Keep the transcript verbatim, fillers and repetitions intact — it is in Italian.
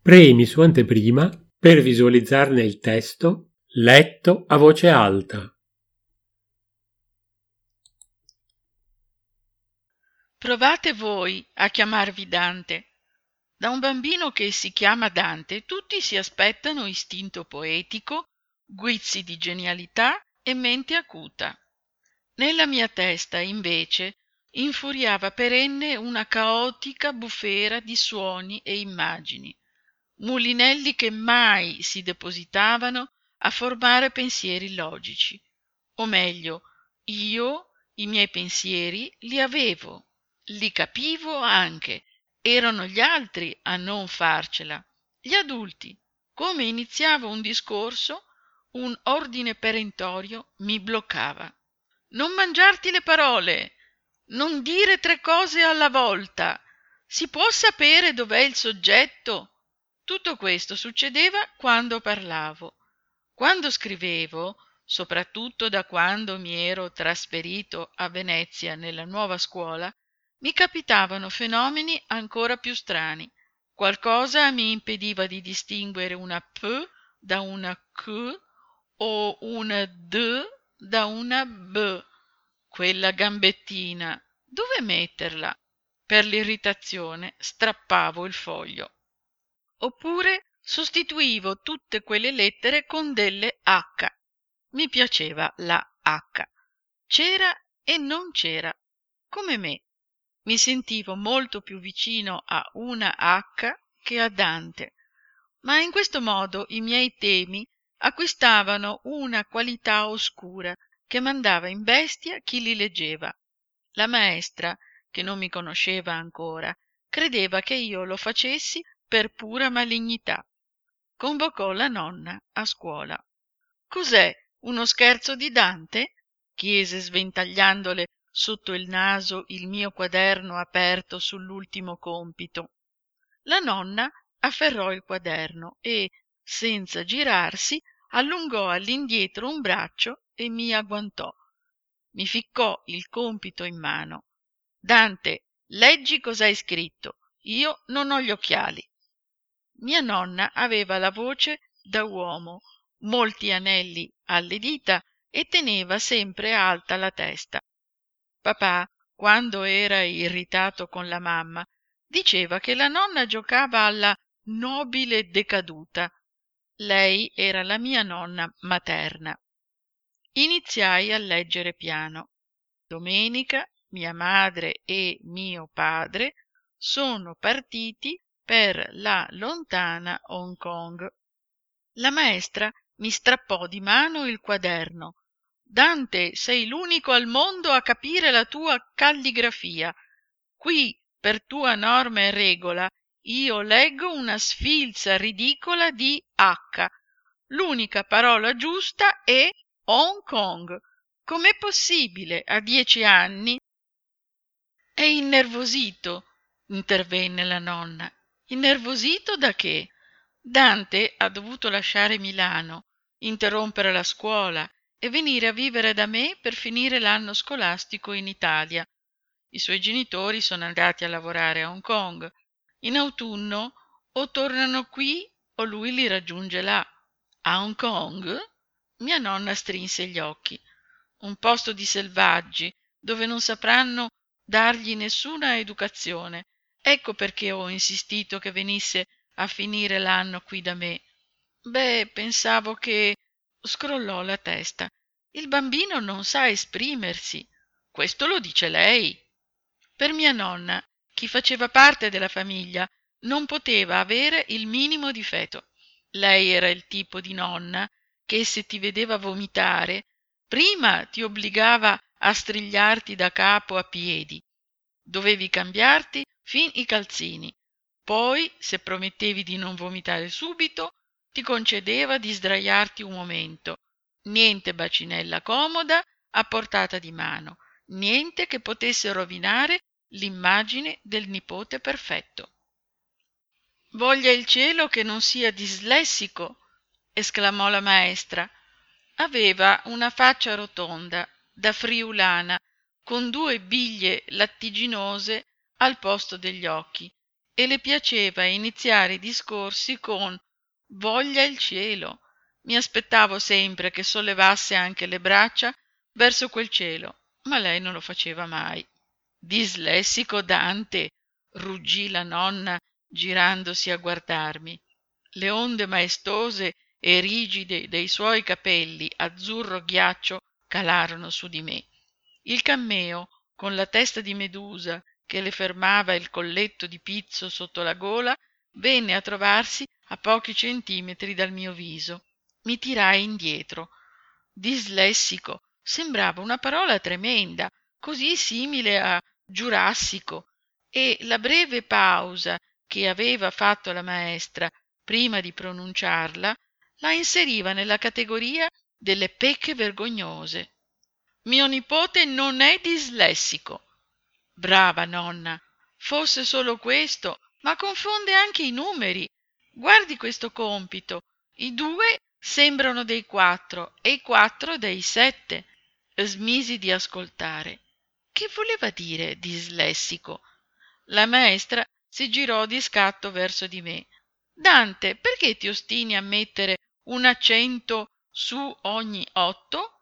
Premi su anteprima per visualizzarne il testo letto a voce alta. Provate voi a chiamarvi Dante. Da un bambino che si chiama Dante tutti si aspettano istinto poetico, guizzi di genialità e mente acuta. Nella mia testa, invece, infuriava perenne una caotica bufera di suoni e immagini, mulinelli che mai si depositavano a formare pensieri logici. O meglio, io i miei pensieri li avevo, li capivo anche, erano gli altri a non farcela, gli adulti. Come iniziavo un discorso, un ordine perentorio mi bloccava. Non mangiarti le parole, non dire tre cose alla volta. Si può sapere dov'è il soggetto? Tutto questo succedeva quando parlavo. Quando scrivevo, soprattutto da quando mi ero trasferito a Venezia nella nuova scuola, mi capitavano fenomeni ancora più strani. Qualcosa mi impediva di distinguere una P da una Q o una D da una B. Quella gambettina, dove metterla? Per l'irritazione strappavo il foglio. Oppure sostituivo tutte quelle lettere con delle H. Mi piaceva la H. C'era e non c'era, come me. Mi sentivo molto più vicino a una H che a Dante, ma in questo modo i miei temi acquistavano una qualità oscura che mandava in bestia chi li leggeva. La maestra, che non mi conosceva ancora, credeva che io lo facessi per pura malignità. Convocò la nonna a scuola. «Cos'è, uno scherzo di Dante?» chiese sventagliandole sotto il naso il mio quaderno aperto sull'ultimo compito. La nonna afferrò il quaderno e, senza girarsi, allungò all'indietro un braccio e mi agguantò. Mi ficcò il compito in mano. «Dante, leggi cos'hai scritto. Io non ho gli occhiali». Mia nonna aveva la voce da uomo, molti anelli alle dita e teneva sempre alta la testa. Papà, quando era irritato con la mamma, diceva che la nonna giocava alla nobile decaduta. Lei era la mia nonna materna. Iniziai a leggere piano. Domenica mia madre e mio padre sono partiti per la lontana Hong Kong. La maestra mi strappò di mano il quaderno. «Dante, sei l'unico al mondo a capire la tua calligrafia. Qui, per tua norma e regola, io leggo una sfilza ridicola di H. L'unica parola giusta è Hong Kong. Com'è possibile a dieci anni?» «È innervosito», intervenne la nonna. «Innervosito da che? Dante ha dovuto lasciare Milano, interrompere la scuola e venire a vivere da me per finire l'anno scolastico in Italia. I suoi genitori sono andati a lavorare a Hong Kong. In autunno o tornano qui o lui li raggiunge là. A Hong Kong?» Mia nonna strinse gli occhi. «Un posto di selvaggi, dove non sapranno dargli nessuna educazione. Ecco perché ho insistito che venisse a finire l'anno qui da me». «Beh, pensavo che…» Scrollò la testa. «Il bambino non sa esprimersi. Questo lo dice lei». Per mia nonna, chi faceva parte della famiglia non poteva avere il minimo difetto. Lei era il tipo di nonna che, se ti vedeva vomitare, prima ti obbligava a strigliarti da capo a piedi. Dovevi cambiarti fin i calzini. Poi, se promettevi di non vomitare subito, ti concedeva di sdraiarti un momento. Niente bacinella comoda a portata di mano, niente che potesse rovinare l'immagine del nipote perfetto. «Voglia il cielo che non sia dislessico», esclamò la maestra. Aveva una faccia rotonda, da friulana, con due biglie lattiginose al posto degli occhi, e le piaceva iniziare i discorsi con «voglia il cielo». Mi aspettavo sempre che sollevasse anche le braccia verso quel cielo, ma lei non lo faceva mai. «Dislessico Dante!» ruggì la nonna girandosi a guardarmi. Le onde maestose e rigide dei suoi capelli azzurro ghiaccio calarono su di me. Il cammeo, con la testa di Medusa che le fermava il colletto di pizzo sotto la gola, venne a trovarsi a pochi centimetri dal mio viso. Mi tirai indietro. Dislessico sembrava una parola tremenda, così simile a giurassico, e la breve pausa che aveva fatto la maestra prima di pronunciarla la inseriva nella categoria delle pecche vergognose. Mio nipote non è dislessico. Brava nonna, fosse solo questo, ma confonde anche i numeri. Guardi questo compito. I due sembrano dei quattro e i quattro dei sette. Smisi di ascoltare. Che voleva dire dislessico? La maestra si girò di scatto verso di me. Dante, perché ti ostini a mettere un accento su ogni otto?